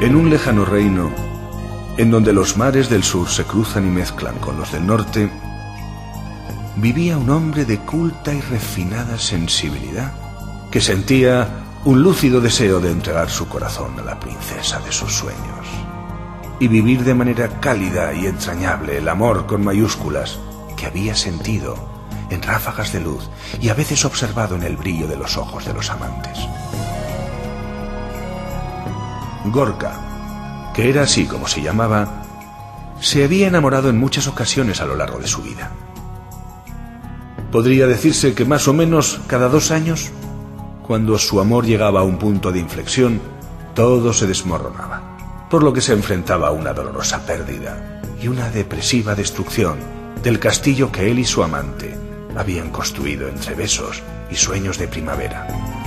En un lejano reino, en donde los mares del sur se cruzan y mezclan con los del norte, vivía un hombre de culta y refinada sensibilidad que sentía un lúcido deseo de entregar su corazón a la princesa de sus sueños y vivir de manera cálida y entrañable el amor con mayúsculas que había sentido en ráfagas de luz y a veces observado en el brillo de los ojos de los amantes. Gorka, que era así como se llamaba, se había enamorado en muchas ocasiones a lo largo de su vida. Podría decirse que más o menos cada 2 años, cuando su amor llegaba a un punto de inflexión, todo se desmoronaba, por lo que se enfrentaba a una dolorosa pérdida y una depresiva destrucción del castillo que él y su amante habían construido entre besos y sueños de primavera.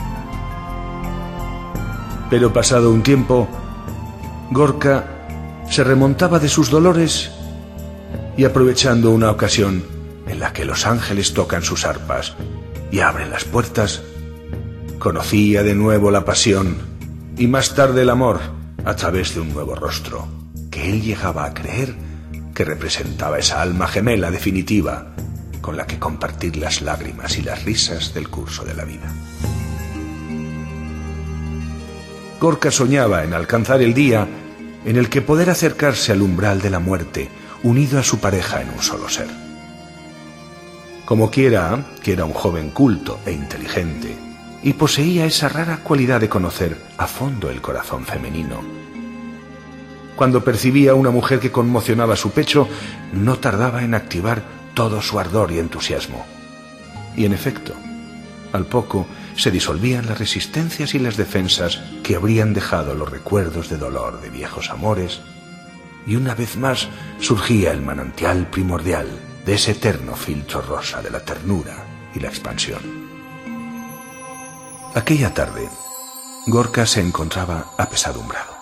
Pero pasado un tiempo, Gorka se remontaba de sus dolores y, aprovechando una ocasión en la que los ángeles tocan sus arpas y abren las puertas, conocía de nuevo la pasión y más tarde el amor a través de un nuevo rostro que él llegaba a creer que representaba esa alma gemela definitiva con la que compartir las lágrimas y las risas del curso de la vida. Gorka soñaba en alcanzar el día en el que poder acercarse al umbral de la muerte unido a su pareja en un solo ser. Como quiera, que era un joven culto e inteligente y poseía esa rara cualidad de conocer a fondo el corazón femenino. Cuando percibía a una mujer que conmocionaba su pecho, no tardaba en activar todo su ardor y entusiasmo. Y en efecto, al poco se disolvían las resistencias y las defensas que habrían dejado los recuerdos de dolor de viejos amores, y una vez más surgía el manantial primordial de ese eterno filtro rosa de la ternura y la expansión. Aquella tarde, Gorka se encontraba apesadumbrado.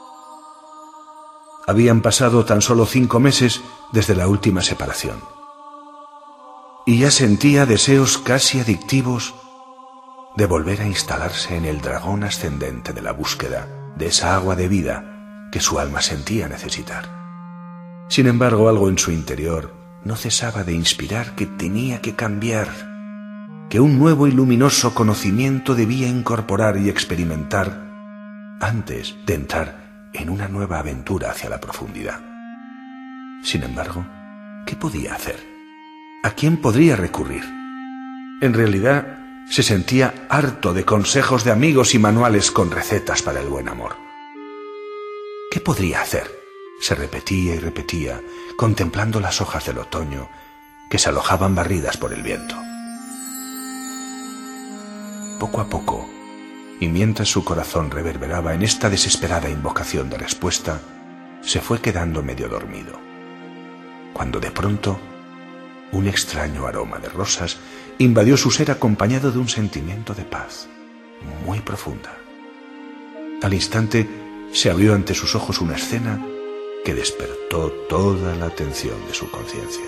Habían pasado tan solo 5 meses desde la última separación, y ya sentía deseos casi adictivos de volver a instalarse en el dragón ascendente de la búsqueda de esa agua de vida que su alma sentía necesitar. Sin embargo, algo en su interior no cesaba de inspirar que tenía que cambiar, que un nuevo y luminoso conocimiento debía incorporar y experimentar antes de entrar en una nueva aventura hacia la profundidad. Sin embargo, ¿qué podía hacer? ¿A quién podría recurrir? En realidad, se sentía harto de consejos de amigos y manuales con recetas para el buen amor. ¿Qué podría hacer? Se repetía y repetía, contemplando las hojas del otoño que se alojaban barridas por el viento. Poco a poco, y mientras su corazón reverberaba en esta desesperada invocación de respuesta, se fue quedando medio dormido, cuando de pronto un extraño aroma de rosas invadió su ser acompañado de un sentimiento de paz muy profunda. Al instante se abrió ante sus ojos una escena que despertó toda la atención de su conciencia.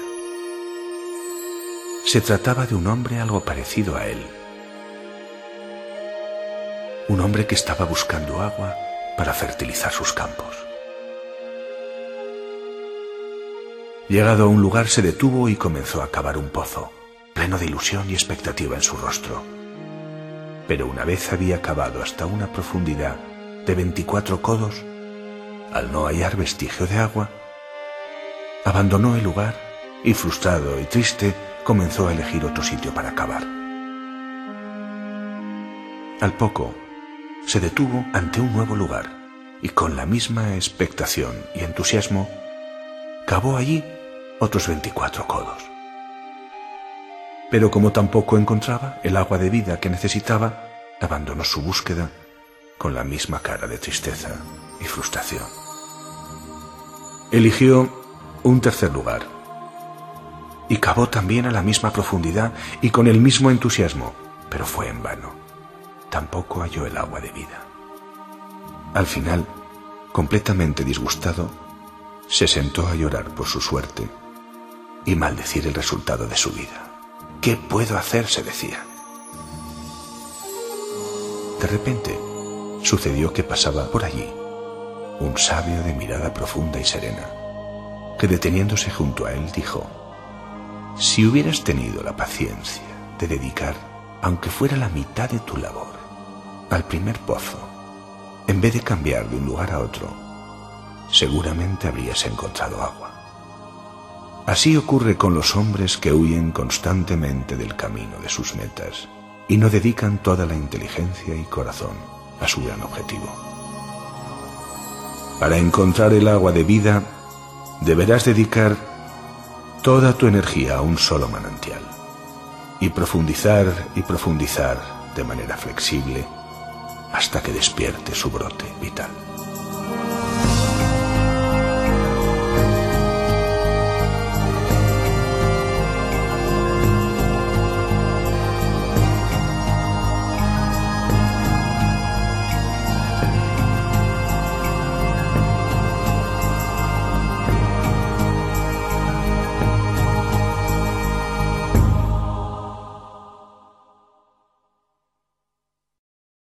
Se trataba de un hombre algo parecido a él. Un hombre que estaba buscando agua para fertilizar sus campos. Llegado a un lugar, se detuvo y comenzó a cavar un pozo, pleno de ilusión y expectativa en su rostro. Pero una vez había cavado hasta una profundidad de 24 codos, al no hallar vestigio de agua, abandonó el lugar y, frustrado y triste, comenzó a elegir otro sitio para cavar. Al poco, se detuvo ante un nuevo lugar y, con la misma expectación y entusiasmo, cavó allí otros 24 codos. Pero como tampoco encontraba el agua de vida que necesitaba, abandonó su búsqueda con la misma cara de tristeza y frustración. Eligió un tercer lugar y cavó también a la misma profundidad y con el mismo entusiasmo, pero fue en vano. Tampoco halló el agua de vida. Al final, completamente disgustado, se sentó a llorar por su suerte y maldecir el resultado de su vida. ¿Qué puedo hacer?, se decía. De repente, sucedió que pasaba por allí un sabio de mirada profunda y serena, que deteniéndose junto a él dijo: si hubieras tenido la paciencia de dedicar, aunque fuera la mitad de tu labor, al primer pozo, en vez de cambiar de un lugar a otro, seguramente habrías encontrado agua. Así ocurre con los hombres que huyen constantemente del camino de sus metas y no dedican toda la inteligencia y corazón a su gran objetivo. Para encontrar el agua de vida, deberás dedicar toda tu energía a un solo manantial y profundizar de manera flexible hasta que despierte su brote vital.